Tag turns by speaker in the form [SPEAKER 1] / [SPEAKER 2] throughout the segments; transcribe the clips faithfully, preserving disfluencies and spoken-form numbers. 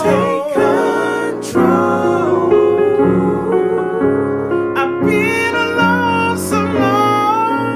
[SPEAKER 1] Take control. I've been alone so long,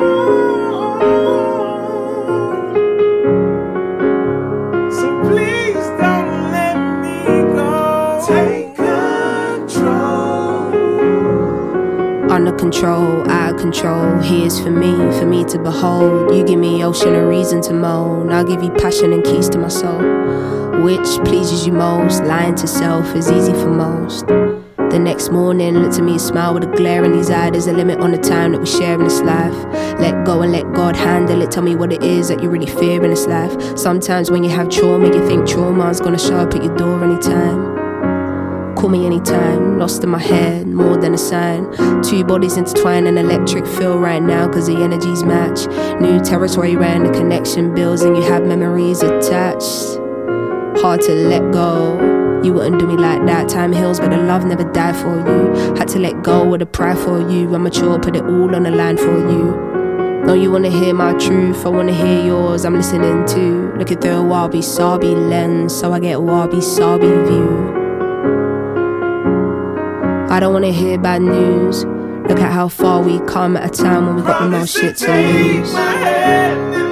[SPEAKER 1] so please don't let me go. Take control.
[SPEAKER 2] Under control, out of control. Here's for me, for me to behold. You give me ocean and reason to moan. I'll give you passion and keys to my soul. Which pleases you most? Lying to self is easy for most. The next morning, look to me and smile with a glare in his eye. There's a limit on the time that we share in this life. Let go and let God handle it. Tell me what it is that you really fear in this life. Sometimes when you have trauma, you think trauma's gonna show up at your door anytime. Call me anytime, lost in my head, more than a sign. Two bodies intertwined, an electric feel right now, cause the energies match. New territory ran, the connection builds, and you have memories attached. Hard to let go, you wouldn't do me like that. Time heals, but the love never died for you. Had to let go with the pride for you. I'm mature, put it all on the line for you. No, you wanna hear my truth, I wanna hear yours, I'm listening too. Looking through a wabi-sabi lens, so I get wabi-sabi view. I don't wanna hear bad news. Look at how far we come at a time when we got the most shit to lose.